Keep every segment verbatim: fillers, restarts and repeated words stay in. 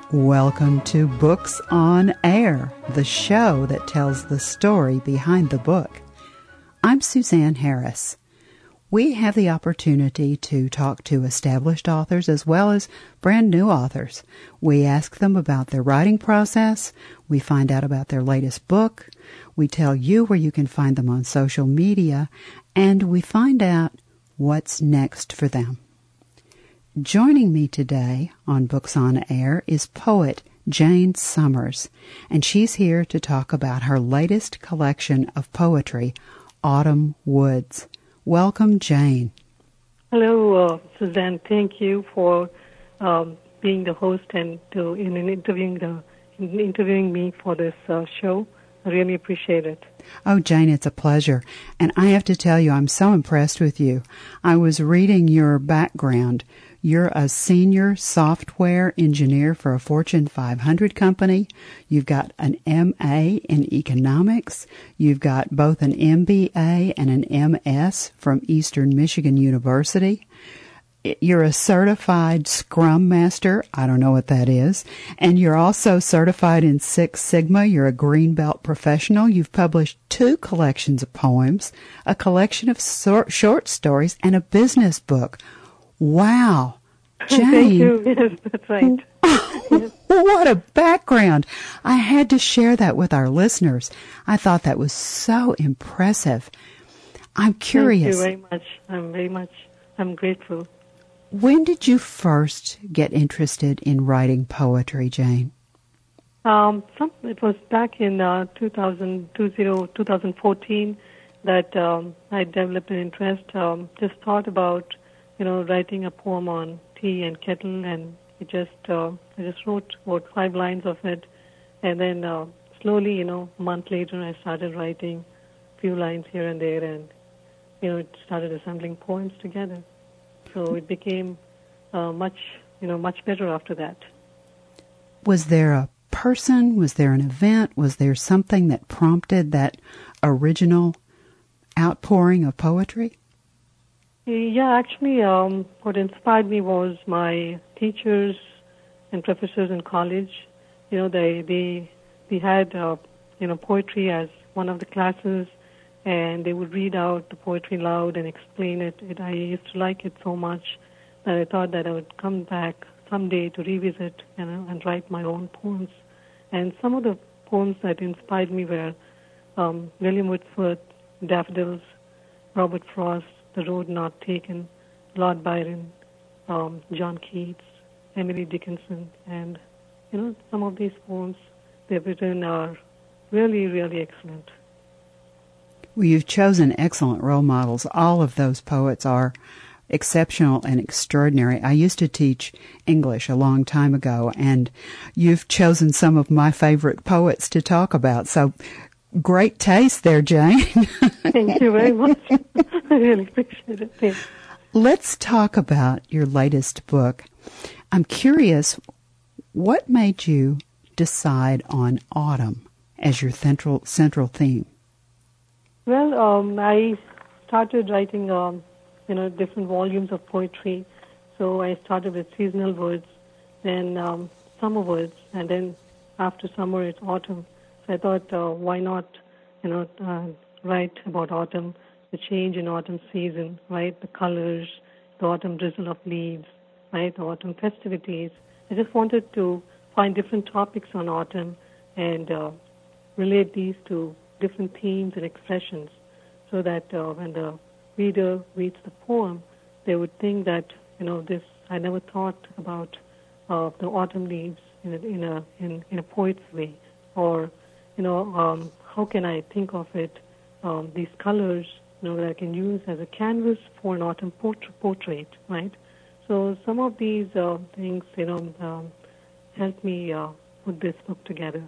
Welcome to Books on Air, the show that tells the story behind the book. I'm Suzanne Harris. We have the opportunity to talk to established authors as well as brand new authors. We ask them about their writing process. We find out about their latest book. We tell you where you can find them on social media. And we find out what's next for them. Joining me today on Books on Air is poet Jane Summers, and she's here to talk about her latest collection of poetry, Autumn Woods. Welcome, Jane. Hello, uh, Suzanne. Thank you for um, being the host and to, in, in interviewing the in interviewing me for this uh, show. I really appreciate it. Oh, Jane, it's a pleasure. And I have to tell you, I'm so impressed with you. I was reading your background. You're a senior software engineer for a Fortune five hundred company. You've got an M A in economics. You've got both an M B A and an M S from Eastern Michigan University. You're a certified Scrum Master. I don't know what that is. And you're also certified in Six Sigma. You're a Green Belt professional. You've published two collections of poems, a collection of short stories, and a business book. Wow. Jane. Thank you. Yes, that's right. Yes. What a background. I had to share that with our listeners. I thought that was so impressive. I'm curious. Thank you very much. I'm very much, I'm grateful. When did you first get interested in writing poetry, Jane? Um, some, it was back in uh, two thousand, twenty fourteen that um, I developed an interest. Um, just thought about you know, writing a poem on tea and kettle, and it just, uh, I just wrote about five lines of it, and then uh, slowly, you know, a month later, I started writing a few lines here and there, and, you know, it started assembling poems together. So it became uh, much, you know, much better after that. Was there a person, was there an event, was there something that prompted that original outpouring of poetry? Yeah, actually, um, what inspired me was my teachers and professors in college. You know, they they they had uh, you know poetry as one of the classes, and they would read out the poetry loud and explain it. it. I used to like it so much that I thought that I would come back someday to revisit, you know, and write my own poems. And some of the poems that inspired me were um, William Wordsworth, Daffodils, Robert Frost, The Road Not Taken, Lord Byron, um, John Keats, Emily Dickinson, and, you know, some of these poems they've written are really, really excellent. Well, you've chosen excellent role models. All of those poets are exceptional and extraordinary. I used to teach English a long time ago, and you've chosen some of my favorite poets to talk about. So great taste there, Jane. Thank you very much. I really appreciate it. Thanks. Let's talk about your latest book. I'm curious, what made you decide on autumn as your central central theme? Well, um, I started writing, um, you know, different volumes of poetry. So I started with seasonal words, then um, summer words, and then after summer it's autumn. I thought, uh, why not, you know, uh, write about autumn, the change in autumn season, right? The colors, the autumn drizzle of leaves, right? The autumn festivities. I just wanted to find different topics on autumn and uh, relate these to different themes and expressions, so that uh, when the reader reads the poem, they would think that, you know, this I never thought about uh, the autumn leaves in a, in a in, in a poet's way, or you know, um, how can I think of it, um, these colors, you know, that I can use as a canvas for an autumn portrait, portrait right? So some of these uh, things, you know, um, helped me uh, put this book together.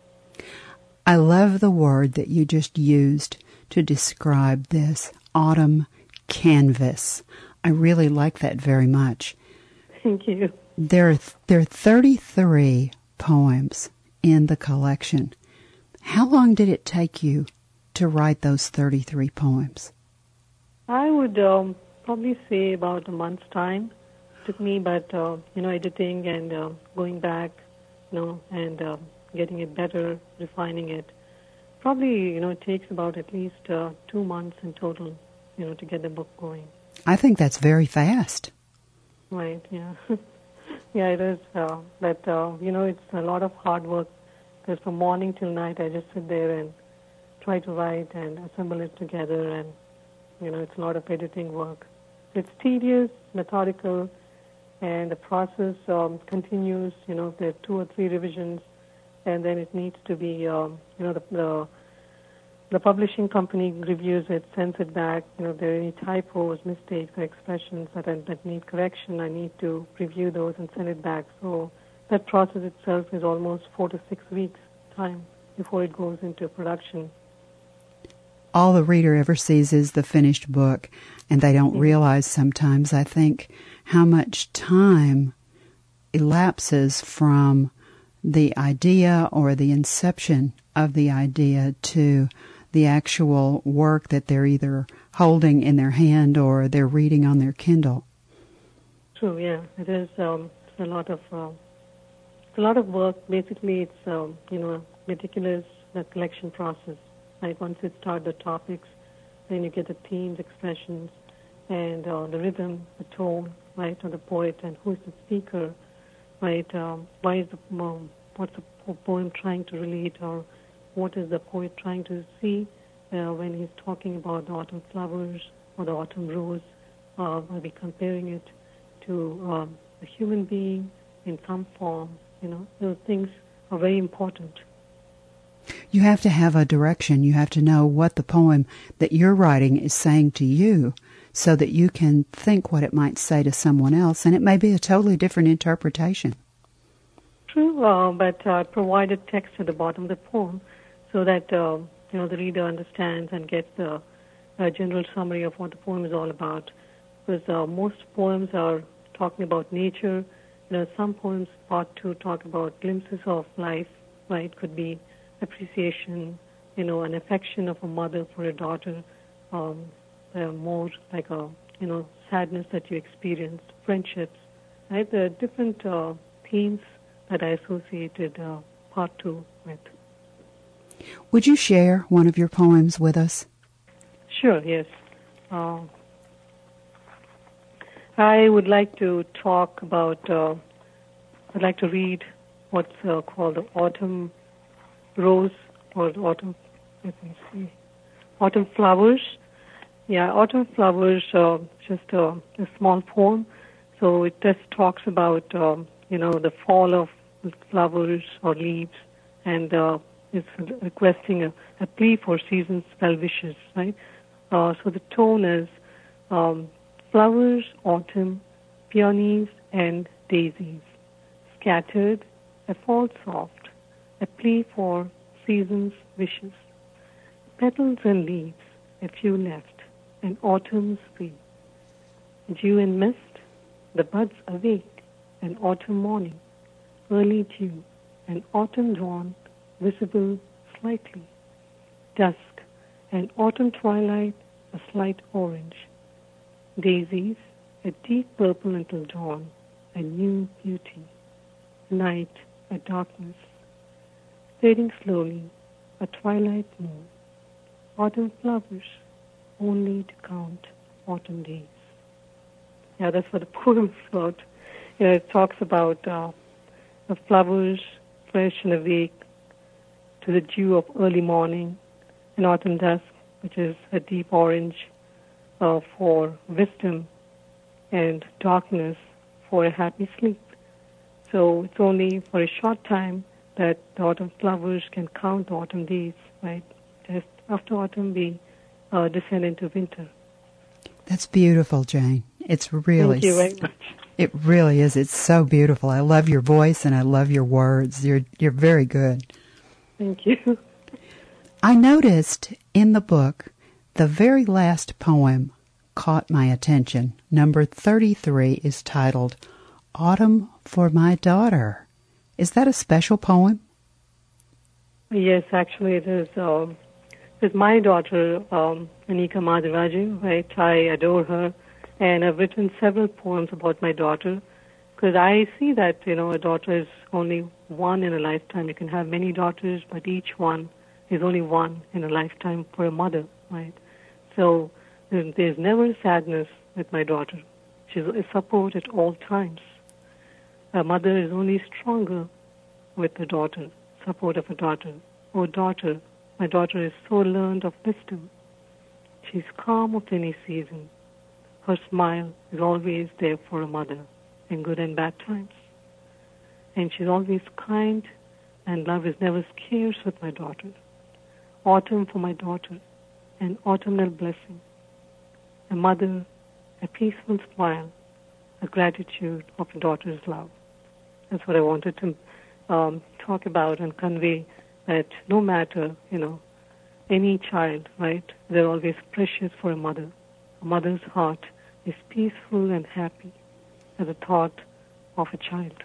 I love the word that you just used to describe this, autumn canvas. I really like that very much. Thank you. There are, there are thirty-three poems in the collection. How long did it take you to write those thirty-three poems? I would um, probably say about a month's time. It took me, but, uh, you know, editing and uh, going back you know, and um, getting it better, refining it. Probably, you know, it takes about at least uh, two months in total, you know, to get the book going. I think that's very fast. Right, yeah. Yeah, it is. Uh, but, uh, you know, it's a lot of hard work because from morning till night I just sit there and try to write and assemble it together, and, you know, it's a lot of editing work. It's tedious, methodical, and the process um, continues. You know, there are two or three revisions, and then it needs to be, um, you know, the, the the publishing company reviews it, sends it back. You know, if there are any typos, mistakes, or expressions that, are, that need correction, I need to review those and send it back. So that process itself is almost four to six weeks time before it goes into production. All the reader ever sees is the finished book, and they don't realize sometimes, I think, how much time elapses from the idea or the inception of the idea to the actual work that they're either holding in their hand or they're reading on their Kindle. True, yeah. It is um, it's a lot of uh, it's a lot of work. Basically, it's um, you know, a meticulous uh, collection process. Like once you start the topics, then you get the themes, expressions, and uh, the rhythm, the tone, right, of the poet, and who's the speaker, right? Um, why is the um, what's the po- poem trying to relate, or what is the poet trying to see uh, when he's talking about the autumn flowers or the autumn rose? Uh, are we comparing it to um, a human being in some form? You know, those things are very important. You have to have a direction. You have to know what the poem that you're writing is saying to you so that you can think what it might say to someone else, and it may be a totally different interpretation. True, uh, but I uh, provided text at the bottom of the poem so that uh, you know, the reader understands and gets the uh, general summary of what the poem is all about. Because uh, most poems are talking about nature. You know, some poems, part two, talk about glimpses of life. Right, could be appreciation, you know, an affection of a mother for a daughter, um, uh, more like a, you know, sadness that you experienced, friendships. Right, there are different uh, themes that I associated uh, part two with. Would you share one of your poems with us? Sure, yes. Uh, I would like to talk about, uh, I'd like to read what's uh, called the Autumn Rose, or Autumn, let me see, Autumn Flowers. Yeah, Autumn Flowers, uh, just a, a small poem. So it just talks about, um, you know, the fall of flowers or leaves, and uh, it's requesting a, a plea for season's well wishes, right? Uh, so the tone is um, flowers, autumn, peonies, and daisies, scattered, a fall soft, a plea for season's wishes. Petals and leaves, a few left, and autumn's free. Dew and mist, the buds awake, an autumn morning, early dew, an autumn dawn, visible slightly. Dusk, an autumn twilight, a slight orange. Daisies, a deep purple until dawn, a new beauty. Night, a darkness. Fading slowly, a twilight moon. Autumn flowers, only to count autumn days. Yeah, that's what the poem is about. You know, it talks about uh, the flowers fresh and awake to the dew of early morning, and autumn dusk, which is a deep orange uh, for wisdom, and darkness for a happy sleep. So it's only for a short time that the autumn flowers can count autumn days, right? Just after autumn, we uh, descend into winter. That's beautiful, Jane. It's really... Thank you very much. It really is. It's so beautiful. I love your voice and I love your words. You're you're very good. Thank you. I noticed in the book the very last poem caught my attention. Number thirty-three is titled Autumn for My Daughter. Is that a special poem? Yes, actually it is. Um, it's my daughter, um, Anika Madhuraju, right? I adore her. And I've written several poems about my daughter because I see that, you know, a daughter is only one in a lifetime. You can have many daughters, but each one is only one in a lifetime for a mother, right? So there's never sadness with my daughter. She's a support at all times. A mother is only stronger with a daughter, support of a daughter. Oh, daughter, my daughter is so learned of wisdom. She's calm of any season. Her smile is always there for a mother in good and bad times. And she's always kind, and love is never scarce with my daughter. Autumn for my daughter, an autumnal blessing. A mother, a peaceful smile, a gratitude of a daughter's love. That's what I wanted to um, talk about and convey, that no matter, you know, any child, right, they're always precious for a mother. A mother's heart is peaceful and happy as a thought of a child.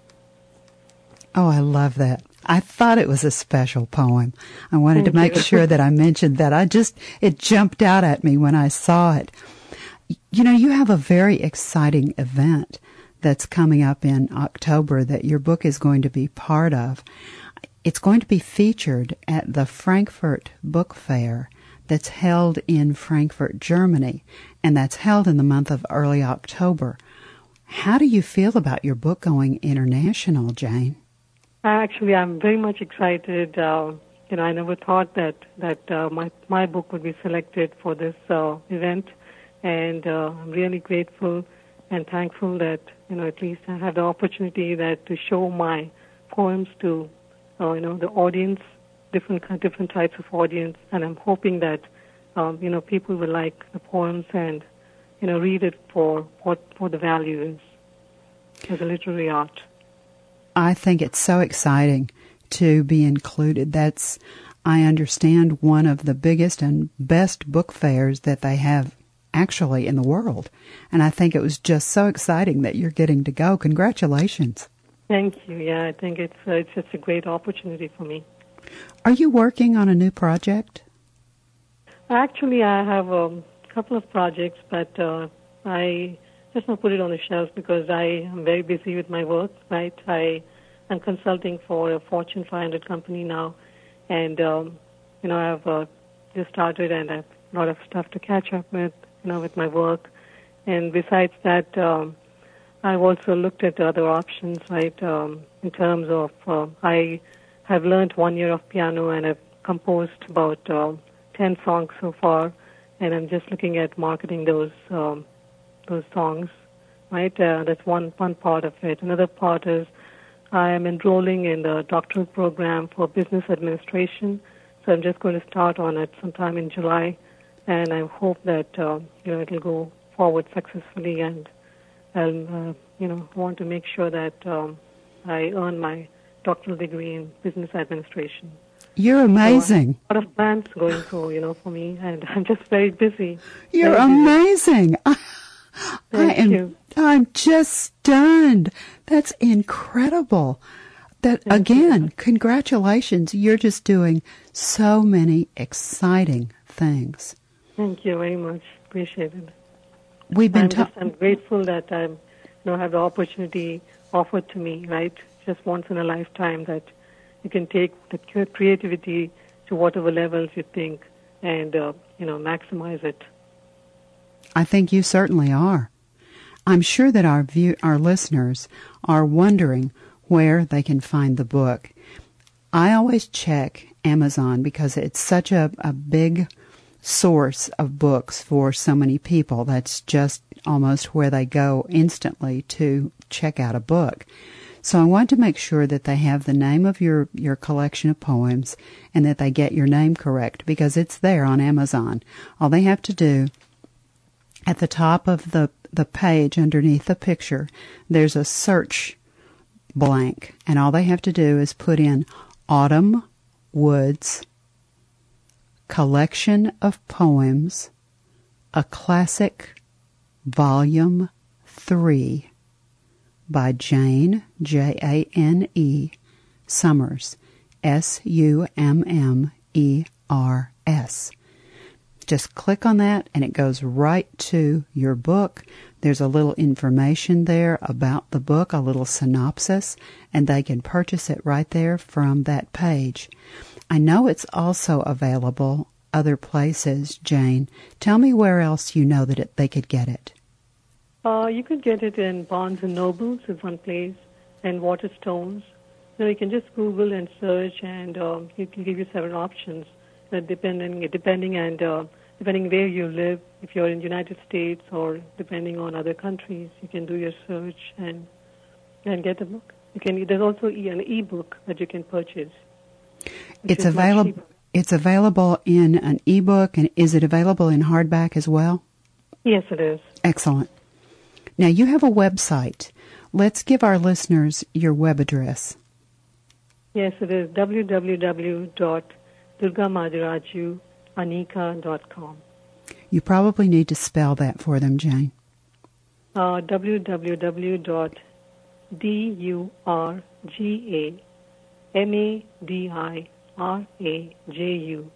Oh, I love that. I thought it was a special poem. I wanted Thank to make you. sure that I mentioned that. I just, it jumped out at me when I saw it. You know, you have a very exciting event that's coming up in October that your book is going to be part of. It's going to be featured at the Frankfurt Book Fair that's held in Frankfurt, Germany, and that's held in the month of early October. How do you feel about your book going international, Jane? Actually, I'm very much excited. Uh, you know, I never thought that that uh, my my book would be selected for this uh, event, and uh, I'm really grateful and thankful that, you know, at least I have the opportunity that to show my poems to uh, you know, the audience, different different types of audience, and I'm hoping that um, you know, people will like the poems and, you know, read it for what what the value is as a literary art. I think it's so exciting to be included. That's, I understand, one of the biggest and best book fairs that they have actually in the world. And I think it was just so exciting that you're getting to go. Congratulations. Thank you. Yeah, I think it's uh, it's just a great opportunity for me. Are you working on a new project? Actually, I have a couple of projects, but uh, I just want to put it on the shelf because I am very busy with my work, right? I am consulting for a Fortune five hundred company now, and, um, you know, I've uh, just started and I have a lot of stuff to catch up with, you know, with my work. And besides that, um, I've also looked at other options, right, um, in terms of uh, I have learned one year of piano and I've composed about uh, ten songs so far, and I'm just looking at marketing those um, those songs, right? Uh, that's one, one part of it. Another part is I am enrolling in the doctoral program for business administration, so I'm just going to start on it sometime in July, and I hope that, uh, you know, it'll go forward successfully, and I'll, uh, you know, want to make sure that um, I earn my doctoral degree in business administration. You're amazing. So a lot of plans going through, you know, for me, and I'm just very busy. You're very amazing. Busy. I am, you. I'm just stunned. That's incredible. That Thank again, you. Congratulations. You're just doing so many exciting things. Thank you very much. Appreciate it. We've been I'm ta- just I'm grateful that I, you know, have the opportunity offered to me, right? Just once in a lifetime, that you can take the creativity to whatever levels you think, and uh, you know, maximize it. I think you certainly are. I'm sure that our view, our listeners are wondering where they can find the book. I always check Amazon because it's such a, a big source of books for so many people. That's just almost where they go instantly to check out a book. So I want to make sure that they have the name of your, your collection of poems and that they get your name correct, because it's there on Amazon. All they have to do, at the top of the, the page underneath the picture, there's a search blank, and all they have to do is put in Autumn Woods Collection of Poems, a Classic, Volume three, by Jane, J A N E, Summers, S U M M E R S. Just click on that and it goes right to your book. There's a little information there about the book, a little synopsis, and they can purchase it right there from that page. I know it's also available other places, Jane. Tell me where else you know that it, they could get it. Uh, you could get it in Barnes and Nobles is one place, and Waterstones. So you can just Google and search, and uh, it can give you several options, uh, depending depending and uh, depending where you live. If you're in the United States or depending on other countries, you can do your search and and get the book. You can. There's also e- an e-book that you can purchase. It's available. It's available in an e-book, and is it available in hardback as well? Yes, it is. Excellent. Now, you have a website. Let's give our listeners your web address. Yes, it is w w w dot durga madiraju anika dot com. You probably need to spell that for them, Jane. Uh, w w w dot durga madiraju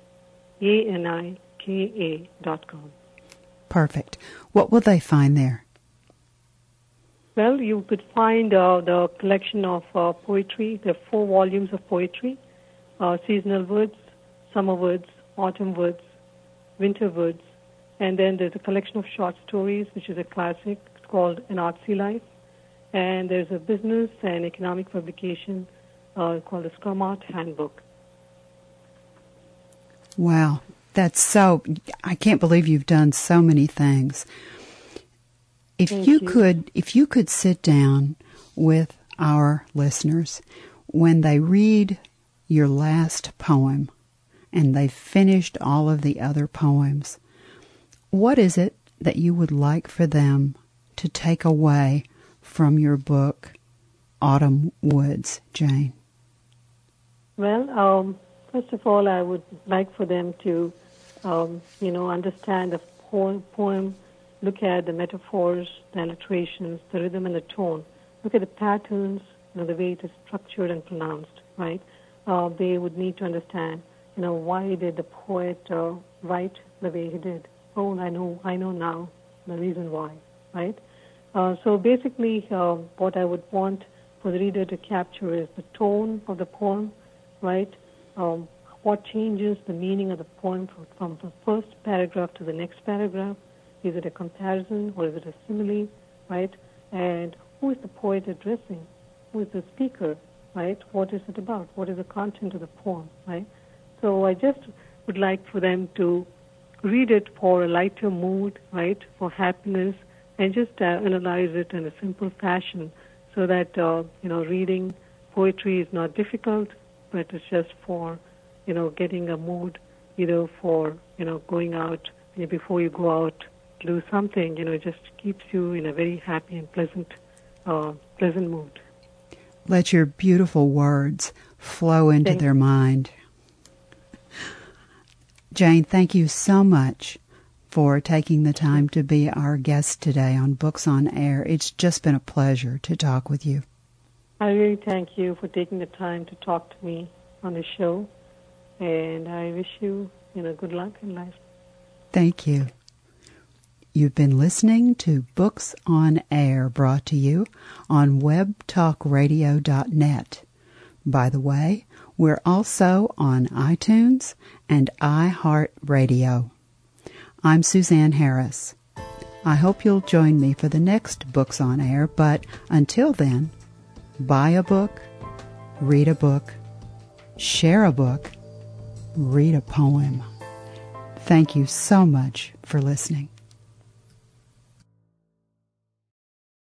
anika dot com. Perfect. What will they find there? Well, you could find uh, the collection of uh, poetry. There are four volumes of poetry, uh, seasonal words, summer words, autumn words, winter words, and then there's a collection of short stories, which is a classic. It's called An Artsy Life. And there's a business and economic publication uh, called the Scrum Art Handbook. Wow, that's so, I can't believe you've done so many things. If Thank you, you could, if you could sit down with our listeners when they read your last poem and they've finished all of the other poems, what is it that you would like for them to take away from your book, Autumn Woods, Jane? Well, um, first of all, I would like for them to, um, you know, understand the poem, poem, look at the metaphors, the alliterations, the rhythm and the tone. Look at the patterns, you know, the way it is structured and pronounced, right? Uh, they would need to understand, you know, why did the poet uh, write the way he did? Oh, I know, I know now the reason why, right? Uh, so basically, uh, what I would want for the reader to capture is the tone of the poem, right? Um, what changes the meaning of the poem from, from the first paragraph to the next paragraph? Is it a comparison or is it a simile, right? And who is the poet addressing? Who is the speaker, right? What is it about? What is the content of the poem, right? So I just would like for them to read it for a lighter mood, right, for happiness, and just uh, analyze it in a simple fashion so that, uh, you know, reading poetry is not difficult, but it's just for, you know, getting a mood, either for, you know, going out, you know, before you go out, do something, you know, it just keeps you in a very happy and pleasant, uh, pleasant mood. Let your beautiful words flow into Thank their mind. Jane, thank you so much for taking the time to be our guest today on Books on Air. It's just been a pleasure to talk with you. I really thank you for taking the time to talk to me on the show, and I wish you, you know, good luck in life. Thank you. You've been listening to Books on Air, brought to you on web talk radio dot net. By the way, we're also on iTunes and iHeartRadio. I'm Suzanne Harris. I hope you'll join me for the next Books on Air, but until then, buy a book, read a book, share a book, read a poem. Thank you so much for listening.